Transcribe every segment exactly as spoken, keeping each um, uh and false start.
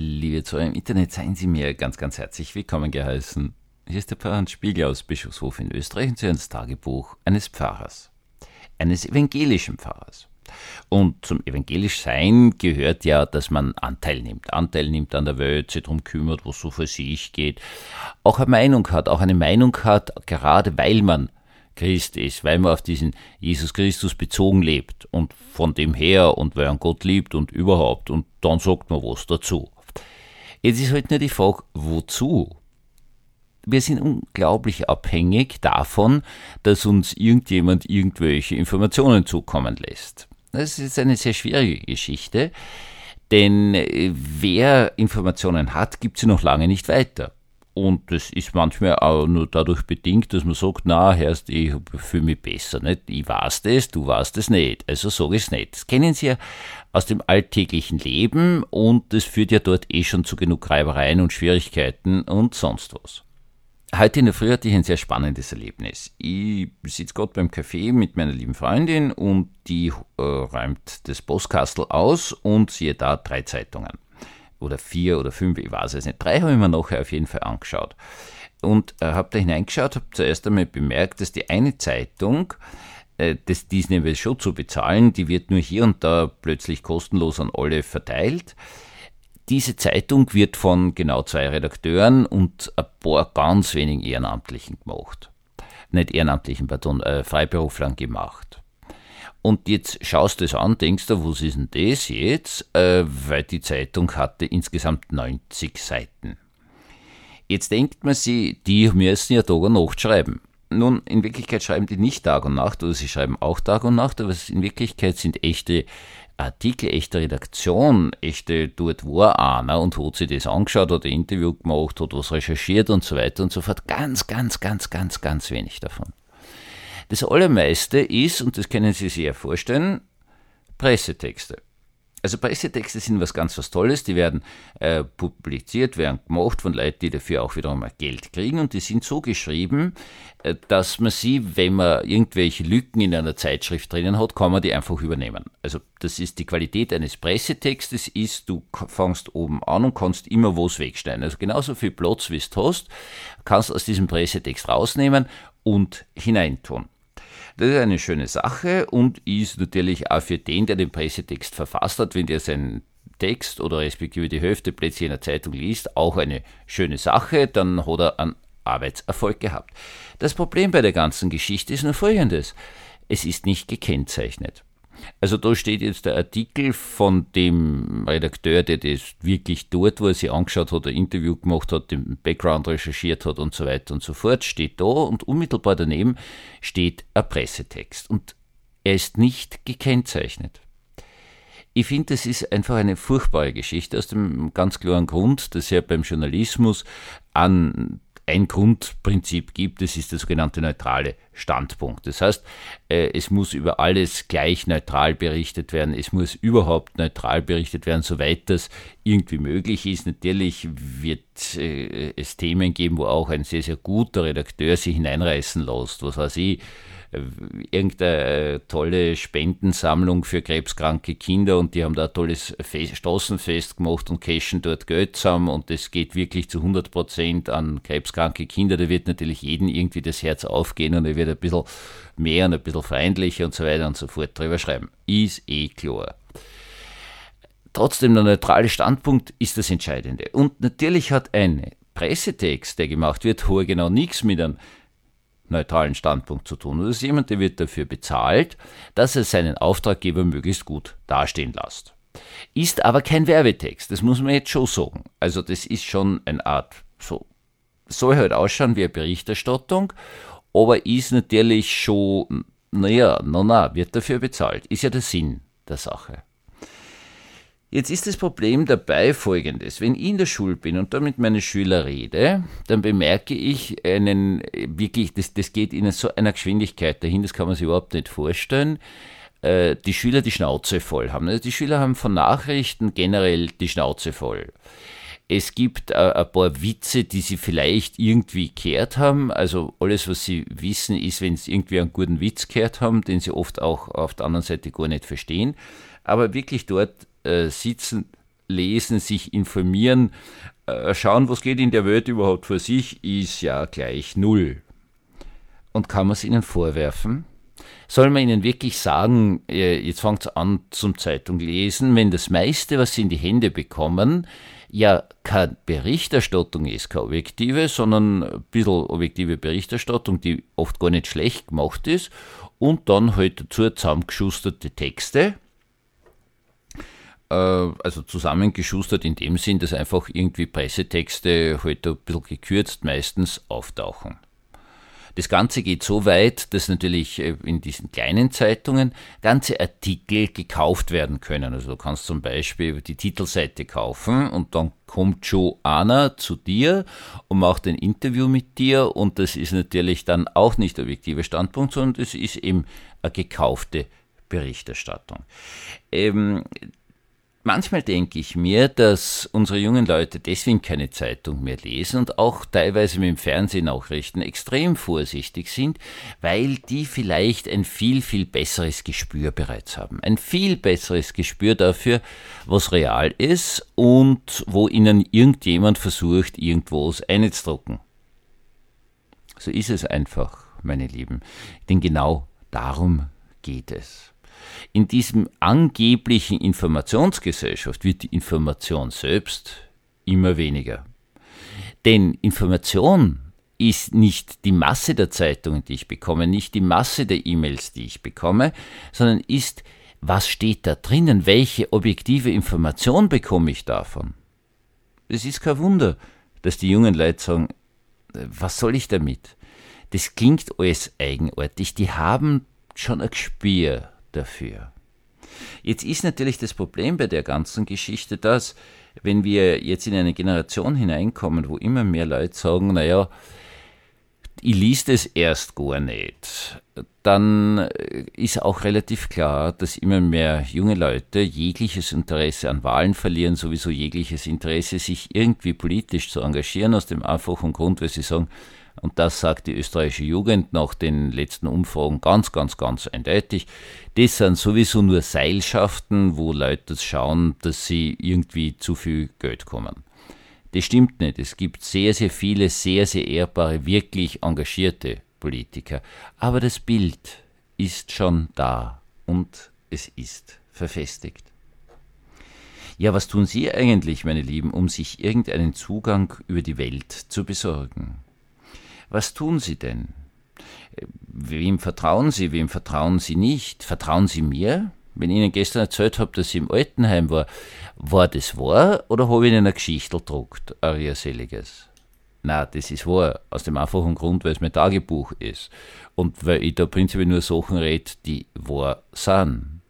Liebe Zuhörer im Internet, seien Sie mir ganz, ganz herzlich willkommen geheißen. Hier ist der Pfarrer Hans Spiegel aus Bischofshof in Österreich und Sie hören das Tagebuch eines Pfarrers, eines evangelischen Pfarrers. Und zum evangelisch Sein gehört ja, dass man Anteil nimmt. Anteil nimmt an der Welt, sich darum kümmert, was so für sich geht. Auch eine Meinung hat, auch eine Meinung hat, gerade weil man Christ ist, weil man auf diesen Jesus Christus bezogen lebt und von dem her und weil man Gott liebt und überhaupt. Und dann sagt man was dazu. Jetzt ist halt nur die Frage, wozu? Wir sind unglaublich abhängig davon, dass uns irgendjemand irgendwelche Informationen zukommen lässt. Das ist eine sehr schwierige Geschichte, denn wer Informationen hat, gibt sie noch lange nicht weiter. Und das ist manchmal auch nur dadurch bedingt, dass man sagt, na, Herrst, ich fühle mich besser, nicht? Ich weiß das, du weißt es nicht, also sag ich es nicht. Das kennen Sie ja aus dem alltäglichen Leben und das führt ja dort eh schon zu genug Reibereien und Schwierigkeiten und sonst was. Heute in der Früh hatte ich ein sehr spannendes Erlebnis. Ich sitze gerade beim Café mit meiner lieben Freundin und die äh, räumt das Postkastel aus und siehe da drei Zeitungen. Oder vier oder fünf, ich weiß es nicht. Drei habe ich mir nachher auf jeden Fall angeschaut. Und äh, habe da hineingeschaut, habe zuerst einmal bemerkt, dass die eine Zeitung, äh, das, die ist nämlich schon zu bezahlen, die wird nur hier und da plötzlich kostenlos an alle verteilt. Diese Zeitung wird von genau zwei Redakteuren und ein paar ganz wenigen Ehrenamtlichen gemacht. Nicht Ehrenamtlichen, pardon, äh, Freiberuflern gemacht. Und jetzt schaust du es an, denkst du, was ist denn das jetzt? Äh, weil die Zeitung hatte insgesamt neunzig Seiten. Jetzt denkt man sich, die müssen ja Tag und Nacht schreiben. Nun, in Wirklichkeit schreiben die nicht Tag und Nacht, oder sie schreiben auch Tag und Nacht, aber in Wirklichkeit sind echte Artikel, echte Redaktion, echte, dort war einer und hat sich das angeschaut, hat ein Interview gemacht, hat was recherchiert und so weiter und so fort. Ganz, ganz, ganz, ganz, ganz wenig davon. Das Allermeiste ist, und das können Sie sich ja vorstellen, Pressetexte. Also Pressetexte sind was ganz was Tolles, die werden äh, publiziert, werden gemacht von Leuten, die dafür auch wiederum Geld kriegen und die sind so geschrieben, äh, dass man sie, wenn man irgendwelche Lücken in einer Zeitschrift drinnen hat, kann man die einfach übernehmen. Also das ist die Qualität eines Pressetextes, ist, du fängst oben an und kannst immer was wegschneiden. Also genauso viel Platz, wie du hast, kannst du aus diesem Pressetext rausnehmen und hineintun. Das ist eine schöne Sache und ist natürlich auch für den, der den Pressetext verfasst hat, wenn der seinen Text oder respektive die Hälfte plötzlich in der Zeitung liest, auch eine schöne Sache, dann hat er einen Arbeitserfolg gehabt. Das Problem bei der ganzen Geschichte ist nur folgendes: Es ist nicht gekennzeichnet. Also da steht jetzt der Artikel von dem Redakteur, der das wirklich dort, wo er sich angeschaut hat, ein Interview gemacht hat, den Background recherchiert hat und so weiter und so fort, steht da und unmittelbar daneben steht ein Pressetext und er ist nicht gekennzeichnet. Ich finde, das ist einfach eine furchtbare Geschichte aus dem ganz klaren Grund, dass ja beim Journalismus an ein Grundprinzip gibt, das ist der sogenannte neutrale Standpunkt. Das heißt, es muss über alles gleich neutral berichtet werden, es muss überhaupt neutral berichtet werden, soweit das irgendwie möglich ist. Natürlich wird es Themen geben, wo auch ein sehr, sehr guter Redakteur sich hineinreißen lässt, was weiß ich, irgendeine tolle Spendensammlung für krebskranke Kinder und die haben da ein tolles Fest, Straßenfest gemacht und cashen dort Geld zusammen und das geht wirklich zu hundert Prozent an krebskranke Kinder. Da wird natürlich jedem irgendwie das Herz aufgehen und er wird ein bisschen mehr und ein bisschen freundlicher und so weiter und so fort drüber schreiben. Ist eh klar. Trotzdem, der neutrale Standpunkt ist das Entscheidende. Und natürlich hat ein Pressetext, der gemacht wird, hohe genau nichts mit einem neutralen Standpunkt zu tun. Das ist jemand, der wird dafür bezahlt, dass er seinen Auftraggeber möglichst gut dastehen lässt. Ist aber kein Werbetext, das muss man jetzt schon sagen. Also das ist schon eine Art, so soll halt ausschauen wie eine Berichterstattung, aber ist natürlich schon, naja, na na, wird dafür bezahlt. Ist ja der Sinn der Sache. Jetzt ist das Problem dabei folgendes: Wenn ich in der Schule bin und da mit meinen Schülern rede, dann bemerke ich einen, wirklich, das, das geht in so einer Geschwindigkeit dahin, das kann man sich überhaupt nicht vorstellen, äh, die Schüler die Schnauze voll haben. Also die Schüler haben von Nachrichten generell die Schnauze voll. Es gibt äh, ein paar Witze, die sie vielleicht irgendwie gehört haben. Also alles, was sie wissen, ist, wenn sie irgendwie einen guten Witz gehört haben, den sie oft auch auf der anderen Seite gar nicht verstehen. Aber wirklich dort äh, sitzen lesen, sich informieren, äh, schauen, was geht in der Welt überhaupt vor sich, ist ja gleich null. Und kann man es ihnen vorwerfen? Soll man ihnen wirklich sagen, jetzt fangt an zum Zeitung lesen, wenn das meiste, was sie in die Hände bekommen, ja keine Berichterstattung ist, keine objektive, sondern ein bisschen objektive Berichterstattung, die oft gar nicht schlecht gemacht ist, und dann halt dazu zusammengeschusterte Texte, äh, also zusammengeschustert in dem Sinn, dass einfach irgendwie Pressetexte halt ein bisschen gekürzt meistens auftauchen. Das Ganze geht so weit, dass natürlich in diesen kleinen Zeitungen ganze Artikel gekauft werden können. Also du kannst zum Beispiel die Titelseite kaufen und dann kommt Joe Anna zu dir und macht ein Interview mit dir, und das ist natürlich dann auch nicht der objektive Standpunkt, sondern es ist eben eine gekaufte Berichterstattung. Ähm, Manchmal denke ich mir, dass unsere jungen Leute deswegen keine Zeitung mehr lesen und auch teilweise mit dem Fernsehnachrichten extrem vorsichtig sind, weil die vielleicht ein viel, viel besseres Gespür bereits haben. Ein viel besseres Gespür dafür, was real ist und wo ihnen irgendjemand versucht, irgendwas einzudrucken. So ist es einfach, meine Lieben. Denn genau darum geht es. In diesem angeblichen Informationsgesellschaft wird die Information selbst immer weniger. Denn Information ist nicht die Masse der Zeitungen, die ich bekomme, nicht die Masse der E-Mails, die ich bekomme, sondern ist, was steht da drinnen, welche objektive Information bekomme ich davon. Es ist kein Wunder, dass die jungen Leute sagen, was soll ich damit? Das klingt alles eigenartig, die haben schon ein Gespür dafür. Jetzt ist natürlich das Problem bei der ganzen Geschichte, dass, wenn wir jetzt in eine Generation hineinkommen, wo immer mehr Leute sagen, naja, ich lies das erst gar nicht, dann ist auch relativ klar, dass immer mehr junge Leute jegliches Interesse an Wahlen verlieren, sowieso jegliches Interesse, sich irgendwie politisch zu engagieren, aus dem einfachen Grund, weil sie sagen, und das sagt die österreichische Jugend nach den letzten Umfragen ganz, ganz, ganz eindeutig, das sind sowieso nur Seilschaften, wo Leute schauen, dass sie irgendwie zu viel Geld kommen. Das stimmt nicht. Es gibt sehr, sehr viele, sehr, sehr ehrbare, wirklich engagierte Politiker. Aber das Bild ist schon da und es ist verfestigt. Ja, was tun Sie eigentlich, meine Lieben, um sich irgendeinen Zugang über die Welt zu besorgen? Was tun Sie denn? Wem vertrauen Sie, wem vertrauen Sie nicht? Vertrauen Sie mir? Wenn ich Ihnen gestern erzählt habe, dass ich im Altenheim war, war das wahr oder habe ich Ihnen eine Geschichte gedruckt, ein rieseliges? Na, das ist wahr, aus dem einfachen Grund, weil es mein Tagebuch ist und weil ich da prinzipiell nur Sachen rede, die wahr sind.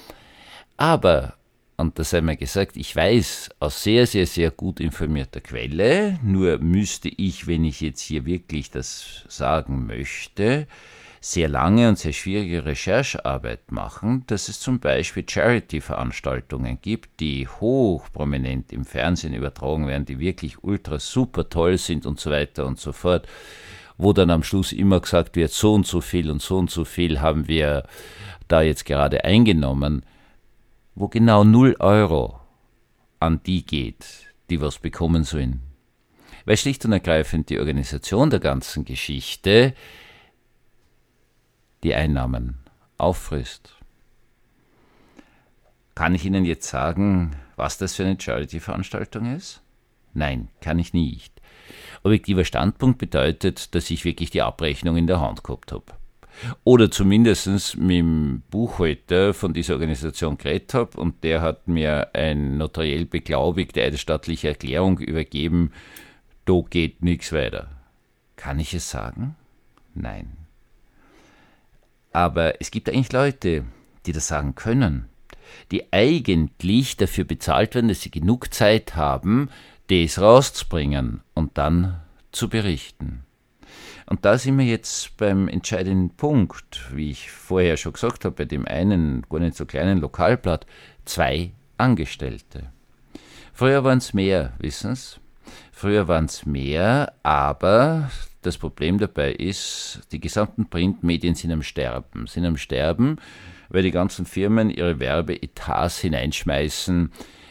Aber, und das sei mir gesagt, ich weiß aus sehr, sehr, sehr gut informierter Quelle, nur müsste ich, wenn ich jetzt hier wirklich das sagen möchte, sehr lange und sehr schwierige Recherchearbeit machen, dass es zum Beispiel Charity-Veranstaltungen gibt, die hochprominent im Fernsehen übertragen werden, die wirklich ultra super toll sind und so weiter und so fort, wo dann am Schluss immer gesagt wird, so und so viel und so und so viel haben wir da jetzt gerade eingenommen, wo genau null Euro an die geht, die was bekommen sollen. Weil schlicht und ergreifend die Organisation der ganzen Geschichte die Einnahmen auffrisst. Kann ich Ihnen jetzt sagen, was das für eine Charity-Veranstaltung ist? Nein, kann ich nicht. Objektiver Standpunkt bedeutet, dass ich wirklich die Abrechnung in der Hand gehabt habe. Oder zumindest mit dem Buchhalter von dieser Organisation geredet habe und der hat mir eine notariell beglaubigte eidesstattliche Erklärung übergeben, da geht nichts weiter. Kann ich es sagen? Nein. Aber es gibt eigentlich Leute, die das sagen können, die eigentlich dafür bezahlt werden, dass sie genug Zeit haben, das rauszubringen und dann zu berichten. Und da sind wir jetzt beim entscheidenden Punkt, wie ich vorher schon gesagt habe, bei dem einen gar nicht so kleinen Lokalblatt, zwei Angestellte. Früher waren es mehr, wissen Sie? Früher waren es mehr, aber das Problem dabei ist, die gesamten Printmedien sind am Sterben. Sind am Sterben, weil die ganzen Firmen ihre Werbeetats hineinschmeißen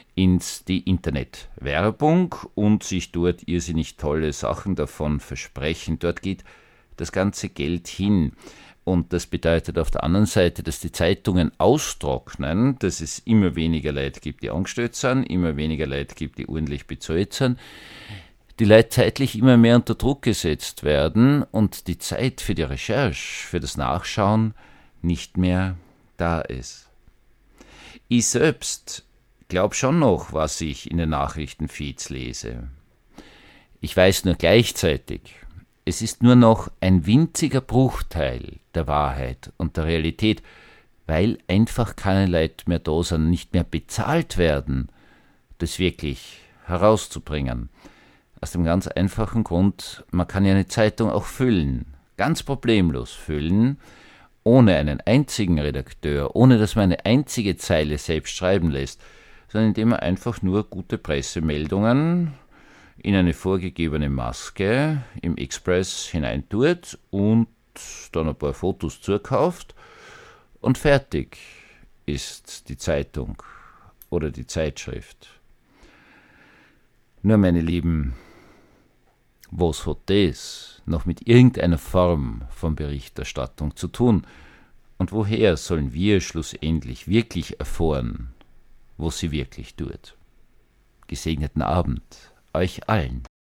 ins die Internetwerbung und sich dort irrsinnig tolle Sachen davon versprechen. Dort geht das ganze Geld hin. Und das bedeutet auf der anderen Seite, dass die Zeitungen austrocknen, dass es immer weniger Leute gibt, die angestellt sind, immer weniger Leute gibt, die ordentlich bezahlt sind, die Leute zeitlich immer mehr unter Druck gesetzt werden und die Zeit für die Recherche, für das Nachschauen nicht mehr da ist. Ich selbst glaube schon noch, was ich in den Nachrichtenfeeds lese. Ich weiß nur gleichzeitig, es ist nur noch ein winziger Bruchteil der Wahrheit und der Realität, weil einfach keine Leute mehr da sind, nicht mehr bezahlt werden, das wirklich herauszubringen. Aus dem ganz einfachen Grund, man kann ja eine Zeitung auch füllen, ganz problemlos füllen, ohne einen einzigen Redakteur, ohne dass man eine einzige Zeile selbst schreiben lässt, sondern indem man einfach nur gute Pressemeldungen in eine vorgegebene Maske im Express hineintut und dann ein paar Fotos zukauft und fertig ist die Zeitung oder die Zeitschrift. Nur, meine Lieben, was hat das noch mit irgendeiner Form von Berichterstattung zu tun? Und woher sollen wir schlussendlich wirklich erfahren, was sie wirklich tut? Gesegneten Abend euch allen.